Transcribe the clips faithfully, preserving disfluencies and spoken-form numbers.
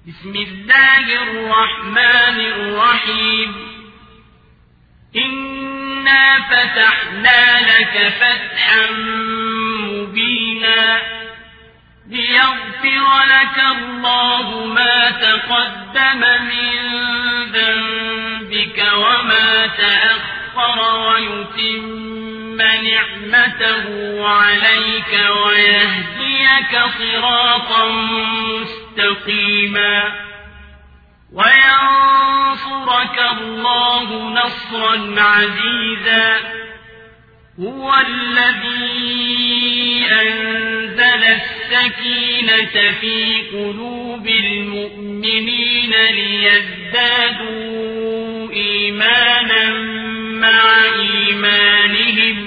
بسم الله الرحمن الرحيم إنا فتحنا لك فتحا مبينا ليغفر لك الله ما تقدم من ذنبك وما تأخر ويتم نعمته عليك ويهديك صراطا مستقيما وينصرك الله نصرا عزيزا هو الذي أنزل السكينة في قلوب المؤمنين ليزدادوا إيمانا مع إيمانهم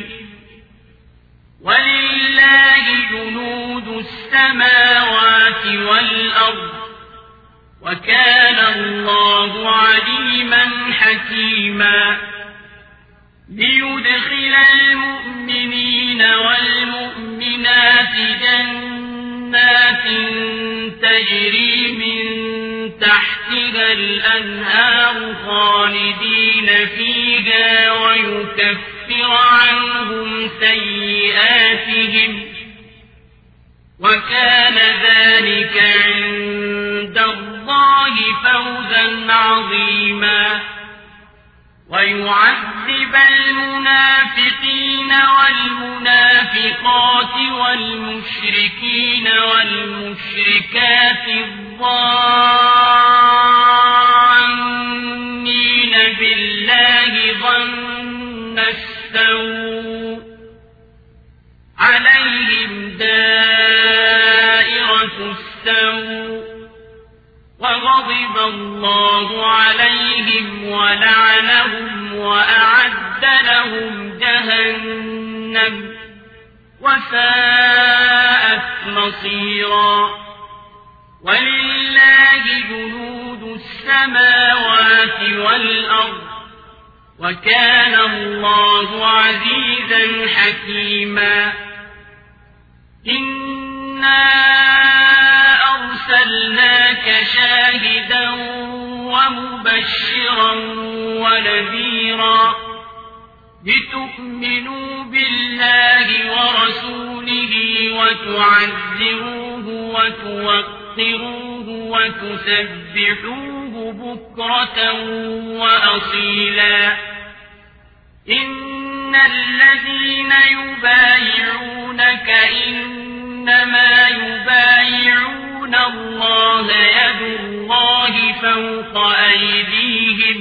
ولله جنود السماوات والأرض وكان الله عليما حكيما ليدخل المؤمنين والمؤمنات جنات تجري من تحتها الأنهار خالدين فيها ويكفر عنهم سيئاتهم وكان ذلك عند الله فوزا عظيما ويعذب المنافقين والمنافقات والمشركين والمشركات الظانين بالله ظن السوء عليهم دائرة السوء وغضب الله عليهم ولعنهم وأعد لهم جهنم وساءت مصيرا ولله جنود السماوات والأرض وكان الله عزيزا حكيما إنا أرسلناك شاهدا ومبشرا ونذيرا لتؤمنوا بالله ورسوله وتعزروه وتوقروه وتسبحوه بكرة وأصيلا إن الذين يبايعونك إنما يبايعون الله يد الله فوق أيديهم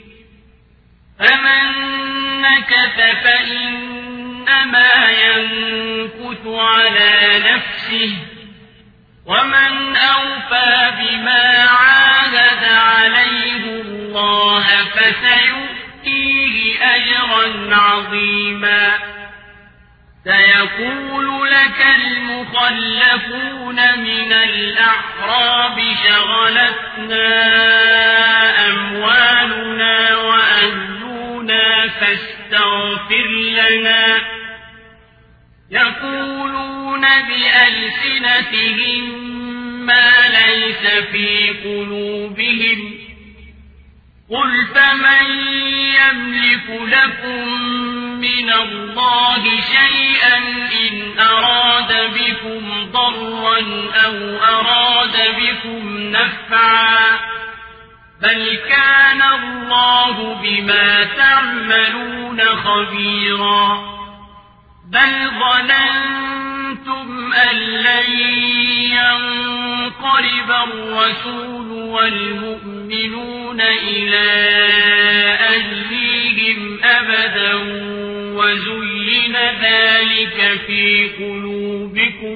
فمن نكث فإنما ينكث على نفسه ومن أوفى بما عاهد عليه الله فسيؤتيه أجرا عظيما سيقول لك المخلفون من الأعراب شغلتنا أموالنا وأهلنا فاستغفر لنا يقولون بألسنتهم ما ليس في قلوبهم قل فمن يملك لكم من الله شيئا إن أراد بكم ضرا أو أراد بكم نفعا بل كان الله بما تعملون خبيرا بل ظننتم أن لن ينقلب الرسول والمؤمنون إلى أهليهم أبدا وزين ذلك في قلوبكم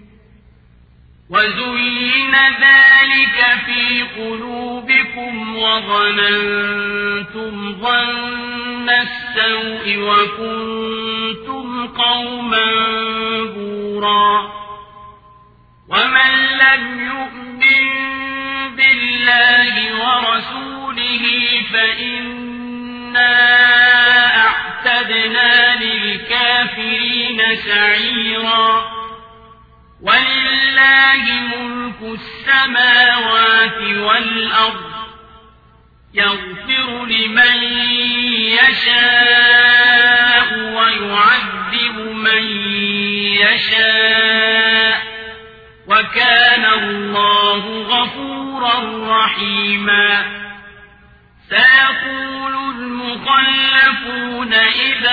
وزين ذلك في قلوبكم وظننتم ظن السوء وكنتم قوما بورا ومن لم يؤمن بالله ورسوله فإنا أعتدنا للكافرين سعيرا ولله ملك السماوات والأرض يغفر لمن يشاء ويعذب من يشاء وكان الله غفورا رحيما سيقول المخلفون إذا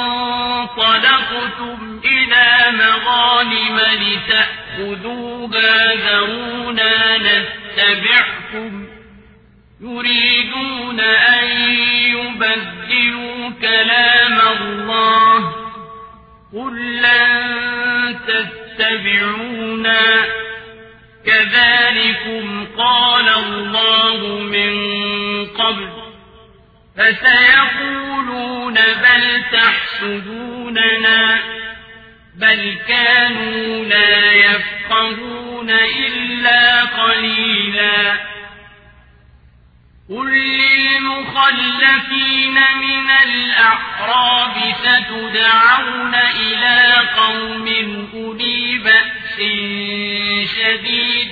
انطلقتم إلى مغانم لتأخذوها ذرونا نتبعكم يريدون أن يبدلوا كلام الله قل لن تتبعونا كذلكم قال الله من قبل فسيقولون بل تحسدوننا بل كانوا لا يفقهون إلا قليلا قل للمخلفين من الأعراب ستدعون إلى قوم أولي بأس شديد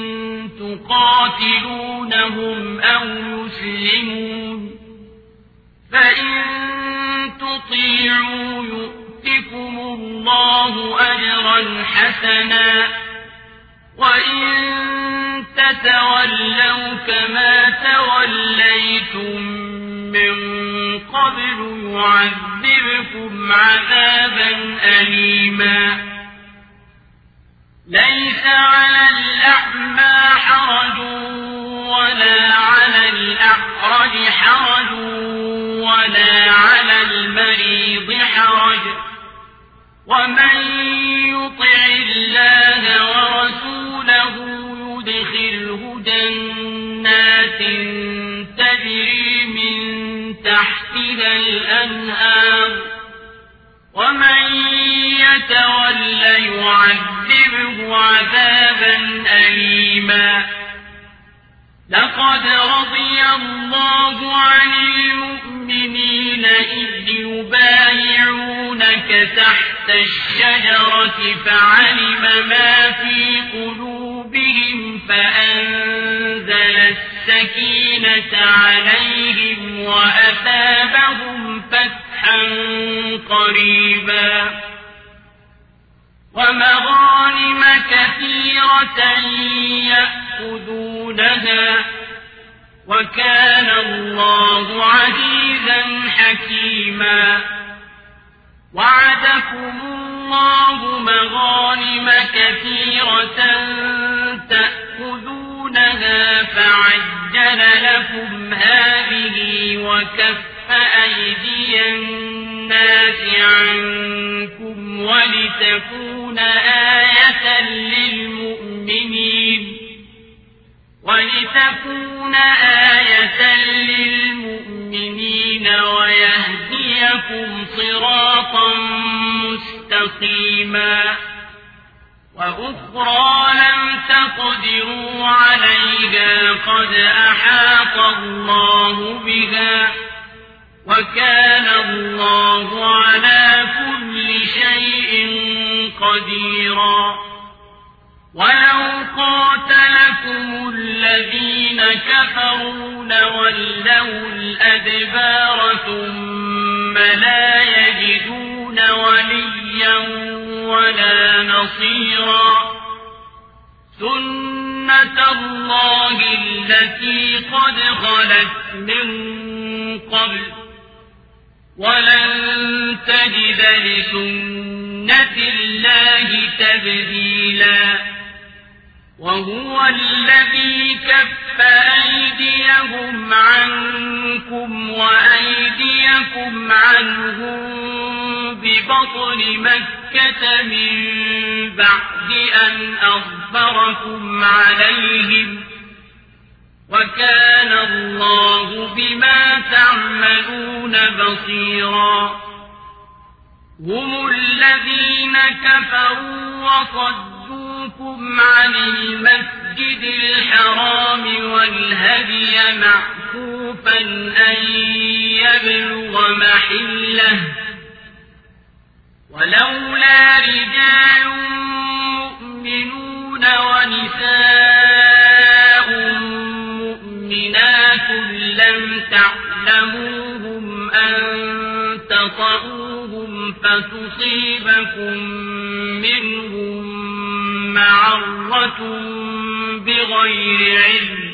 تقاتلونهم أو يسلمون فإن تطيعوا يؤتكم الله أجرا حسنا وإن تتولوا كما توليتم من قبل يعذبكم عذابا أليما ليس على الأعمى حرج ولا على الأعرج حرج ولا على المريض حرج ومن يطع الله ورسوله يدخله جنات تجري من تحتها الأنهار ومن يتول يعذبه عذابا أليما لقد رضي الله عن المؤمنين إذ يبايعونك تحت الشجرة فعلم ما في قلوبهم فأنزل السكينة عليهم وأثابهم فتحا قريبا ومغانم كثيرة يأخذونها وكان الله عزيزا حكيما وعدكم الله مغانم كثيرة تأخذونها فعجل لكم هذه وكف أيدي الناس عنكم ولتكون آية للمؤمنين ولتكون آية للمؤمنين ويهديكم صراطا مستقيما وأخرى لم تقدروا عليها قد أحاط الله بها وكان الله على كل شيء قديرا ولو قاتلكم الذين كفروا لولوا الأدبار ثم لا يجدون وليا ولا نصيرا سنة الله التي قد خلت من قبل ولن تجد لسنة الله تبديلا وهو الذي كف أيديهم عنكم وأيديكم عنهم ببطن مكة من بعد أن أظفركم عليهم وكان الله بما تعملون بصيرا هم الذين كفروا وصدوكم عن المسجد الحرام والهدي معكوفا أن يبلغ محله ولولا رجال مؤمنون تعلموهم أن تطؤوهم فتصيبكم منهم معرة بغير علم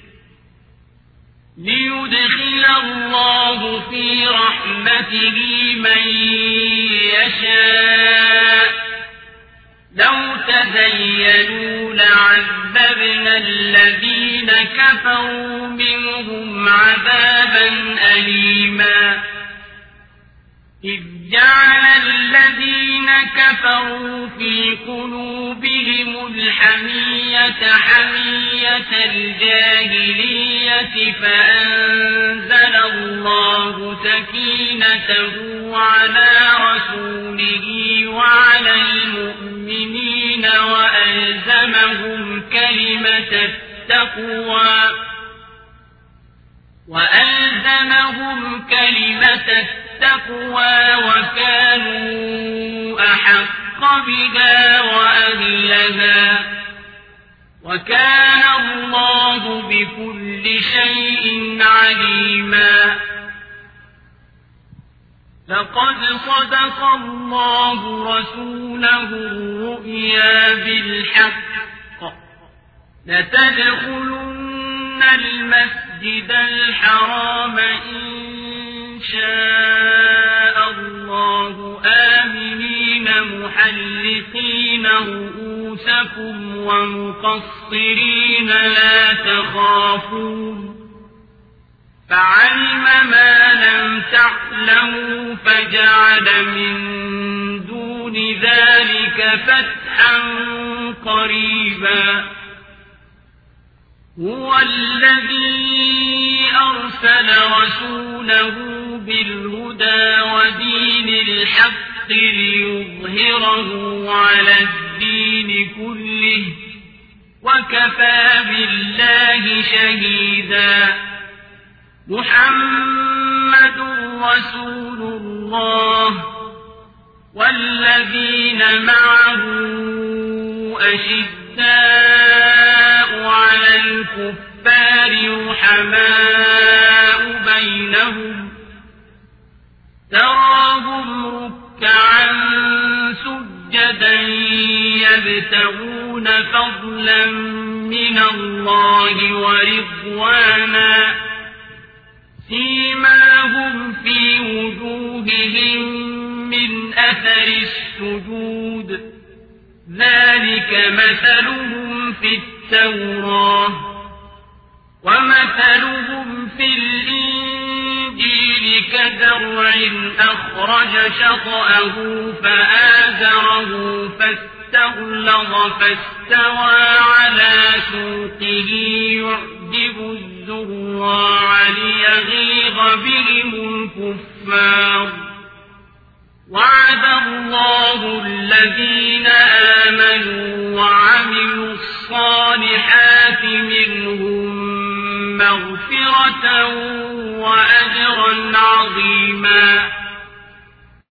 ليدخل الله في رحمته من يشاء لو تزينوا لعذبنا الذين كفروا منهم عذابا أليما إذ جعل الذين كفروا في قلوبهم الحمية حمية الجاهلية فأنزل الله سكينته على رسوله وعلى المؤمنين وألزمهم كلمة التقوى وألزمهم كلمة التقوى وكانوا أحق بها وأهلها وكان الله بكل شيء عليما لقد صدق الله رسوله الرؤيا بالحق لتدخلن المسجد الحرام إن شاء الله آمنين محلقين رؤوسكم ومقصرين لا تخافون فعلم ما لم تعلموا فجعل من دون ذلك فتحا قريبا هو الذي أرسل رسوله بالهدى ودين الحق ليظهره على الدين كله وكفى بالله شهيدا محمد رسول الله والذين معه أشداء على الكفار رحماء بينهم تراهم ركعا سجدا يبتغون فضلا من الله ورضوانا سيماهم في وجوههم من أثر السجود ذلك مثلهم في التوراة ومثلهم في الإنجيل كزرع أخرج شطأه فآزره فاستغلظ فاستوى على سوقه يعجب الزراع ليغيظ بهم الكفار وعد الله الذين آمنوا وعملوا الصالحات منهم مغفرة وأجرا عظيما